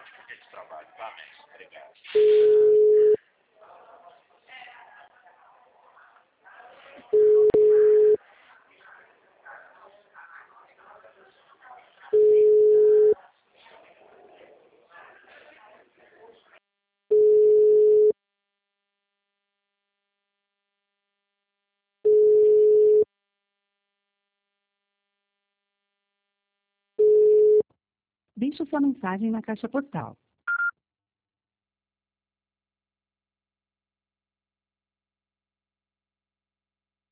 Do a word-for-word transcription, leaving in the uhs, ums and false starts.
ótimo dia de trabalho. Parabéns. Obrigado. Deixe sua mensagem na caixa postal.